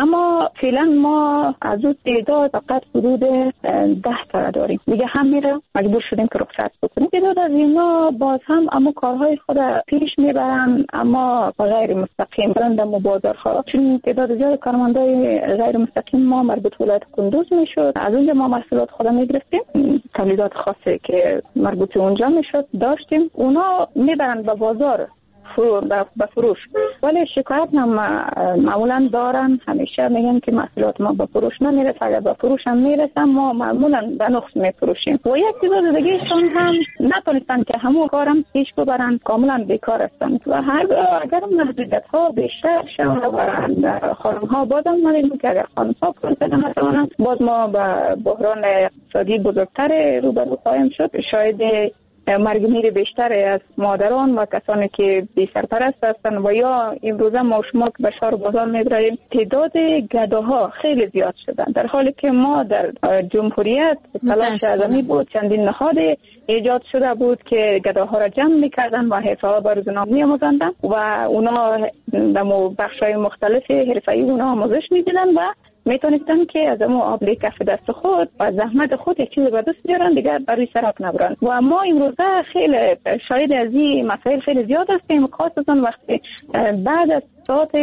اما فعلا ما از اون تعداد فقط حدود 10 تا داریم. دیگه هم میره مجبور شدیم که رخصت بکنیم. تعداد از اینا باز هم اما کارهای خود پیش میبرن، اما غیر مستقیم برند مبادرها، چون تعداد زیاد کارمندای غیر مستقیم ما مربوط به ولایت کندوز میشد. از اونجا ما محصولات خود میگرفتیم، تولیدات خاصی که مربوط اونجا میشد داشتیم، اونا میبرن به بازار به فروش، ولی شکایت هم معمولا دارن، همیشه میگن که محصولات ما به فروش نمیرسه، اگر به فروش هم میرسه ما معمولا به نقص میفروشیم. و یک تعداد دیگهشون هم نتونستن که همون کارم پیش ببرن، کاملا بیکار هستن. و اگر محدودیت ها بیشتر شود و خانم ها بازم نداریم که اگر خانم ها کنتن نتوانند، باز ما به بحران اقتصادی بزرگتر روبرو خواهیم شد. شاید مرگ میر بیشتر از مادران و کسانی که بی سرپرست هستند و یا امروزه ما شما که به شهر بازار میبریم تعداد گداها خیلی زیاد شدن، در حالی که ما در جمهوریت تلاش عظیمی بود، چندین نهاد ایجاد شده بود که گداها را جمع میکردن و حرفه‌ها به روزنامه میآموزاندن و اونا در بخش‌های مختلف حرفه‌ای اونا آموزش میدیدن و میتونستن که از اون آبله کف دست خود و زحمت خود یک چیز به دست بیارن، دیگر بروی سرک نبرن. و ما امروزه خیلی شاید از این مسائل خیلی زیاد هستیم، خاصتا وقتی بعد از ساعت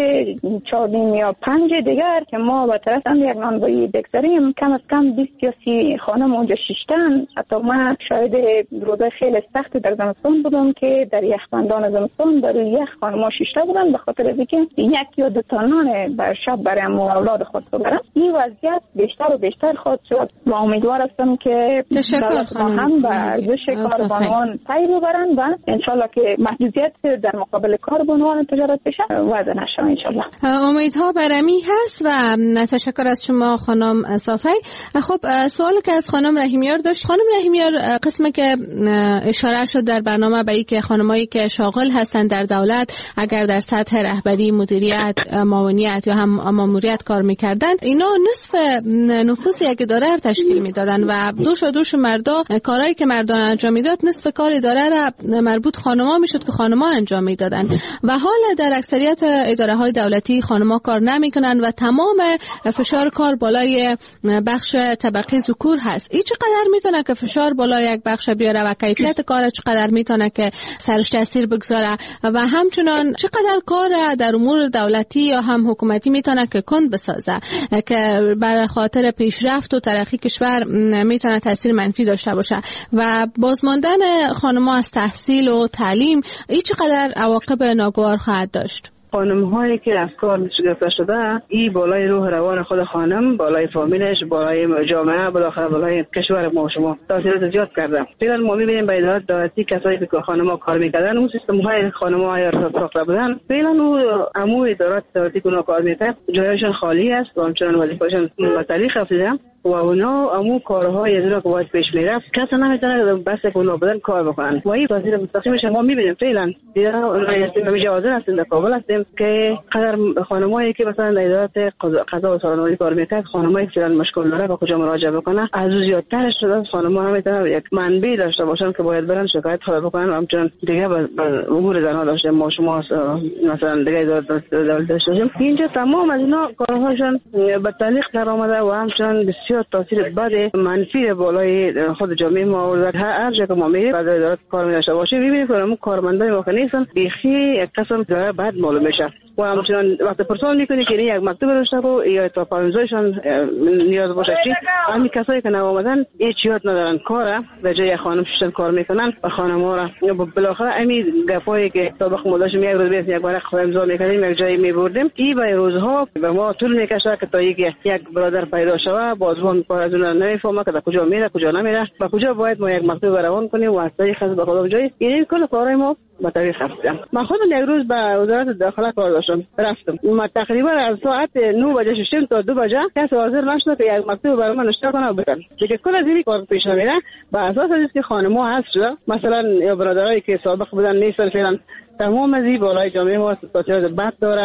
4 یا 5 دیگر که ما به طرف یک نانوایی بگذاریم، کم از کم 20 یا 30 خانم اونجا شیشتن. حتی من شاید روزه خیلی سخت در زمستان بودم که در یخبندان زمستان در یخ خانم‌ها شیشته بودن به خاطر اینکه یک یا دو تا نان بر شب برای اولاد خود ببرن. این وضعیت بیشتر و بیشتر خواهد شد و امیدوار هستم که دولت هم به ارزش کاربانوان پی ببرن و انشالله که محدودیت در مقابل کاربانوان تجارت بشه وضع نشه انشالله. امیدها برمی هست و تشکر از شما خانم صافی. خب سوالی که از خانم رحیمیار داشت، خانم رحیمیار قسمی که اشاره شد در برنامه به اینکه خانمایی که شاغل هستند در دولت اگر در سطح رهبری، مدیریت، معاونیت یا هم ماموریت کار میکردن، اینا نصف نفوس یک اداره تشکیل میدادن و دوش مردا کارهایی که مردان انجام میداد نصف کار اداره را مربوط خانم‌ها میشد که خانم‌ها انجام میدادن و حال در اکثریت اداره‌های دولتی خانم‌ها کار نمیکنن و تمام فشار کار بالای بخش طبقه ذکور هست. این چقدر میتونه که فشار بالای یک بخش بیاره و کیفیت کار چقدر میتونه که سرش تاثیر بگذاره و همچنان چقدر کار در امور دولتی یا هم حکومتی میتونه که کند بسازه که بر خاطر پیشرفت و ترقی کشور میتونه تاثیر منفی داشته باشه و بازماندن خانم‌ها از تحصیل و تعلیم این چقدر عواقب ناگوار خواهد داشت؟ خانم هایی که از کار گرفته شده، این بالای روح روان خود خانم، بالای فامیلش، بالای جامعه، بالاخره بالای کشور ما شما تاثیرات زیاد کرده. فعلا ما میبینیم به ادارات دولتی کسایی که خانم‌ها کار میکردن، اون سیستم های خانم‌ها یا ساخته بودن، فعلا اون عموم ادارات دولتی که کار میکنن جایشون خالی است و همچنان وظیفه‌شون متعلق افتاده و اونا عموم کارهای از اونها که باید پیش میرفت کسی نمیتونه بس اونا بدن کار بکنن و این تاثیر مستقیمش ما میبینیم. فعلا دیگه نمیشه حاضر هستیم در کابل هستیم که قدر خانمایی که مثلا در ادارات قضا و سالنوری کار میکنن، خانمایی که فعلا مشکل داره با کجا مراجعه بکنه، از زیادترش شده خانم‌ها نمیتونن یک منبع داشته باشن که باید برن شکایت خود بکنن و همچنان دیگه به امور زنها داشته ما شما مثلا دیگه ادارات داشتیم. اینجا تمام از اینا کارهاشون به تعلیق در آمده و همچنان بسیار تاثیر بد منفی بالای خود جامعه ما و هر جا که ما میریم بعد ادارات کار می‌داشته باشیم می‌بینیم که همون کارمندای ما نیستن، بیخی یک قسم داره بعد معلوم میشه و همچنان وقتی پرسان میکنی که یک مکتوب داشته با یا تا پانزایشان نیاز باشه چی، همین کسایی که نوآمدن هیچ یاد ندارن کاره به جای خانم ششن کار میکنن و خانم‌ها را بالاخره همین گپایی که سابق ما داشتیم یک روز بیست یک ورق امضا میکردیم یک جایی میبردیم این به روزها به ما طول میکشه که تا یک برادر پیدا شوه بازم کار از اون نمیفهمه که کجا میره کجا نمیره و کجا باید ما یک مکتوب روان کنیم و از طریق به خودم جایی این کل کارهای ما با طریق رفتم. من خودم یک روز به وزارت داخله کار داشتم رفتم، ما تقریبا از ساعت 9 بجه شدیم تا 2 بجه کسی حاضر نشد که یک مکتوب برای من نوشته کنه و بدن. دیگه کل از این کار پیش نمیره با اساس اینکه خانم‌ها هست شده مثلا یا برادرایی که سابق بودن نیستن فعلا تمام از این بالای جامعه ما تاثیرات بد داره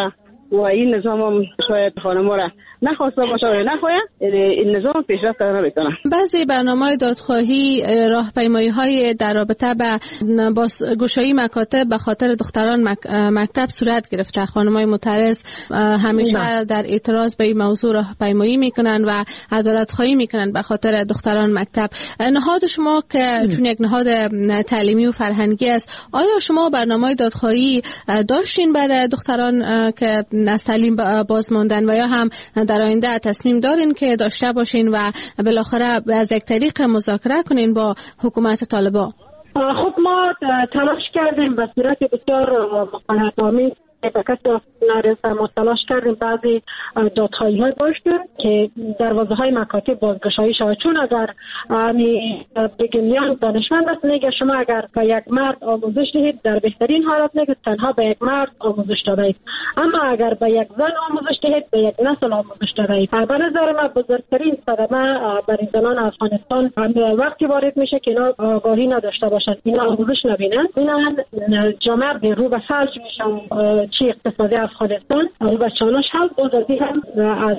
و این نظام هم شاید خانم‌ها را نخواسته باشه و نخواهد این نظام پیشرفت نمیکنه. بعضی برنامه‌های دادخواهی راهپیمایی‌های در رابطه با گشایی مکاتب به خاطر دختران مکتب صورت گرفته. خانم‌های معترض همیشه در اعتراض به این موضوع راهپیمایی میکنن و عدالت خواهی میکنن به خاطر دختران مکتب. نهاد شما که چون یک نهاد تعلیمی و فرهنگی است، آیا شما برنامه‌های دادخواهی داشتین برای دختران که از تعلیم باز ماندن و یا هم در آینده تصمیم دارین که داشته باشین و بالاخره از یک طریق مذاکره کنین با حکومت طالبان؟ خب ما تلاش کردیم به صورت بسیار مقنع‌آمیز به کسی نرسه. ما تلاش کردیم بعضی دادخواهی های داشتیم که دروازه های مکاتب بازگشایی شود، چون اگر بگیم دانشمند است میگه شما اگر به یک مرد آموزش دهید در بهترین حالت میگه تنها به یک مرد آموزش دهید، اما اگر به یک زن آموزش دهید به یک نسل آموزش دهید. به نظر من بزرگترین صدمه برای زنان افغانستان وقتی وارد میشه که اینا آگاهی نداشته باشند، اینا آموزش نبینن، اینا جامعه به رو به فلج میشن. چی اقتصادی افغانستان رو به چالش هست بزرگی هم از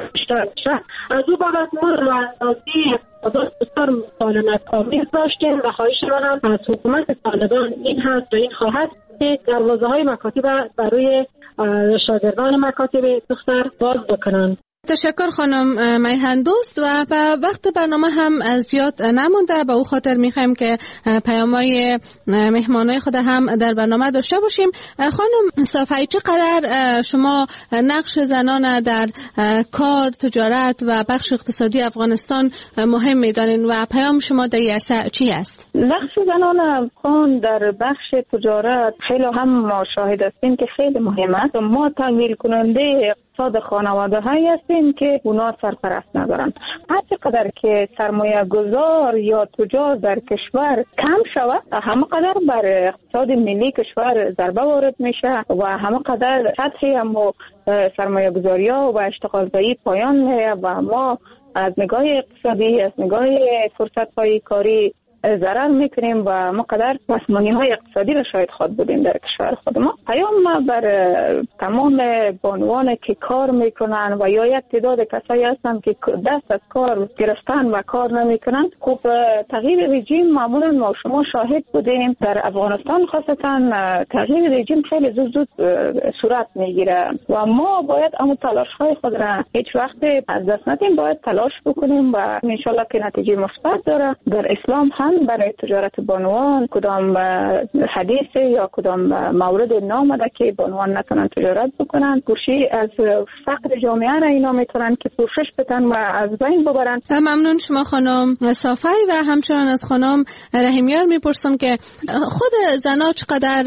از او بابت ما رو اندازی بسیار مسالمت آمیز داشتیم و خواهش را هم از حکومت طالبان این هست و این خواهد که دروازه های مکاتب برای شاگردان مکاتب دختر باز بکنند. تشکر خانم میهن دوست. و به وقت برنامه هم زیاد نمونده، به او خاطر میخوایم که پیام‌های مهمانای خود هم در برنامه داشته باشیم. خانم صافی، چقدر شما نقش زنان در کار، تجارت و بخش اقتصادی افغانستان مهم میدانین و پیام شما در این عرصه چی است؟ نقش زنان افغان در بخش تجارت خیلی هم ما شاهد هستیم که خیلی مهم است. ما تمویل کننده اقتصاد خانواده هایی هستیم که اونا سرپرست ندارن. هر چقدر که سرمایه گذار یا تجار در کشور کم شود، همه قدر بر اقتصاد ملی کشور ضربه وارد میشه و همه قدر سطح هم سرمایه گذاری ها و اشتغال زایی پایان میره و ما از نگاه اقتصادی، از نگاه فرصت های کاری ضرر میکنیم و ما قدر پسمانی های اقتصادی را شاید خود بودیم در کشور خود ما. پیام ما بر تمام بانوان که کار میکنن و یا یک تعداد کسایی هستن که دست از کار گرفتن و کار نمیکنن. خب تغییر رژیم معمولا ما شما شاهد بودیم در افغانستان، خاصتا تغییر رژیم خیلی زود صورت میگیره و ما باید اما تلاش های خود را هیچ وقت از دست ندیم، باید تلاش بکنیم و ان شاء الله که نتیجه مثبت داره. در اسلام هم برای تجارت بانوان کدام حدیث یا کدام مورد نامده که بانوان نتونن تجارت بکنن. کوشش از فقر جامعه را اینا میتونن که پوشش بدن و از بین ببرن. ممنون شما خانم صافی. و همچنان از خانم رحیمیار میپرسم که خود زنها چقدر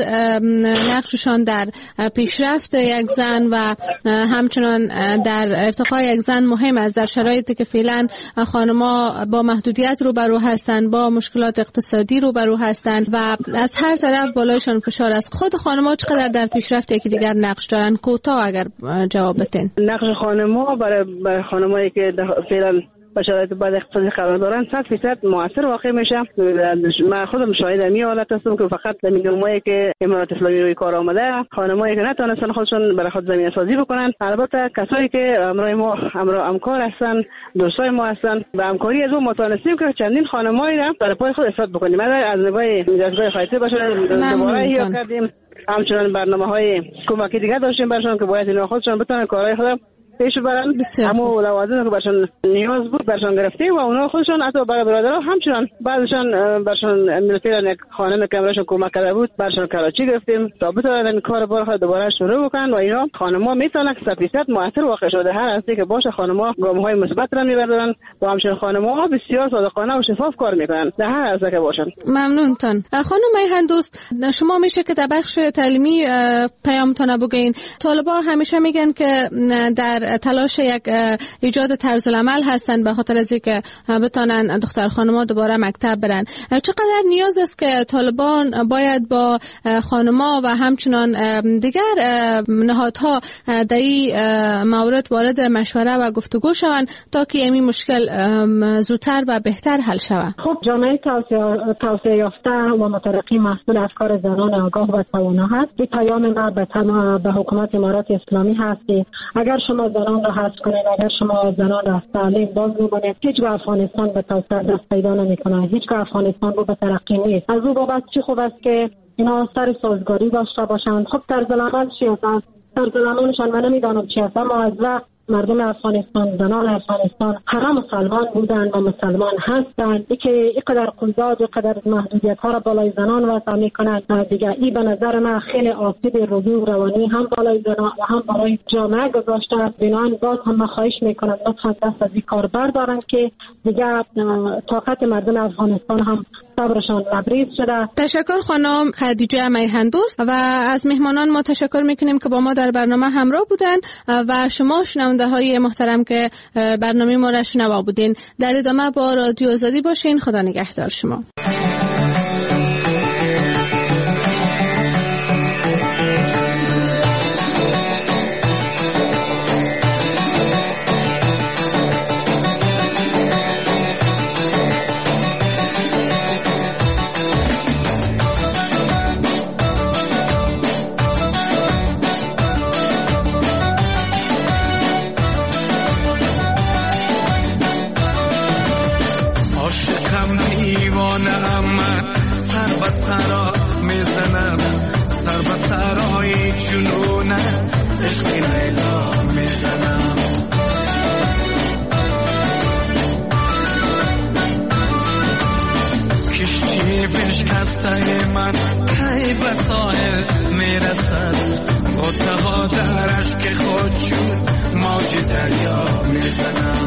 نقششان در پیشرفت یک زن و همچنان در ارتقای یک زن مهم است در شرایطی که فعلا خانم‌ها با محدودیت روبرو هستند، با مشکلات اقتصادی روبرو هستند و از هر طرف بالایشان فشار است. خود خانم‌ها چقدر در پیشرفت یکی دیگر نقش دارن؟ کوتاه اگر جواب بدین. نقش خانم‌ها برای خانمایی که فعلا و شرایط بد اقتصادی قرار دارن 100% مؤثر واقع میشه. من خودم شاهد این حالت هستم که فقط زمینه‌ای که امارات اسلامی روی کار آمده، خانمایی که نتونستن خودشون برای خود زمینه سازی بکنن، البته کسایی که همراه ما همکار هستن، دوستای ما هستن، به همکاری از اون متونستیم که چندین خانمایی را در پای خود استاد بکنیم. از نگاه دستگاه خیاطی باشه دوباره احیا کردیم، همچنان برنامه‌های کمکی دیگه داشتیم براشون که باید اینا خودشون بتونن کارهای خود پیش برن. اما لوازمی که برشان نیاز بود برشان گرفتیم و اونا خودشان حتی برای برادرها همچنان بعضشان برشان مثلا یک خانم که برشان کمک کرده بود برشان کراچی گرفتیم تا بتونن این کار بار دوباره شروع بکنن و اینا خانم‌ها میتونن 100% مؤثر واقع شده. هر هستی که باشه خانم‌ها گام‌های مثبت را میبرن و همچنین خانم‌ها بسیار صادقانه و شفاف کار میکنن در هر هستی که باشن. ممنونتون. خانم میهن دوست، شما میشه که در بخش تعلیمی پیامتون بگین. طالبان همیشه میگن که در در تلاش یک ایجاد طرز العمل هستند به خاطر از اینکه بتانن دختر خانم‌ها دوباره مکتب برن. چقدر نیاز است که طالبان باید با خانم‌ها و همچنان دیگر نهادها در این مورد وارد مشوره و گفتگو شوند تا که این مشکل زودتر و بهتر حل شود؟ خب جامعه توسعه یافته و مترقی مسئول از کار زنان آگاه و توانا هست. این پیام ما به حکومت امارات اسلامی هست که اگر شما زنان را حذف کنید، اگر شما زنان را از تعلیم باز بکنید، هیچگاه افغانستان به توسعه دست پیدا نمی‌کند، هیچگاه افغانستان رو به ترقی نیست. از او بابت چی خوب است که اینا سر سازگاری داشته باشند. خب طرز العمل چی است؟ طرز العملشان من نمیدانم چی است، اما از وقت مردم افغانستان، زنان افغانستان همه مسلمان بودند و مسلمان هستند. اینکه اینقدر قیود و اینقدر محدودیت ها را بالای زنان وضع میکنند دیگه، این به نظر من خیلی آسیب روحی و روانی هم بالای زنان و هم بالای جامعه گذاشته. بنابراین باز هم خواهش میکنم لطفا دست از این کار بردارند که دیگه طاقت مردم افغانستان هم صبرشان لبریز شده. تشکر خانم خدیجه میهندوست و از مهمانان ما تشکر میکنیم که با ما در برنامه همراه بودن و شما شنونده های محترم که برنامه ما را شنوا بودین. در ادامه با رادیو آزادی باشین. خدا نگهدار شما. درش که خود شد موج دریا میزنم.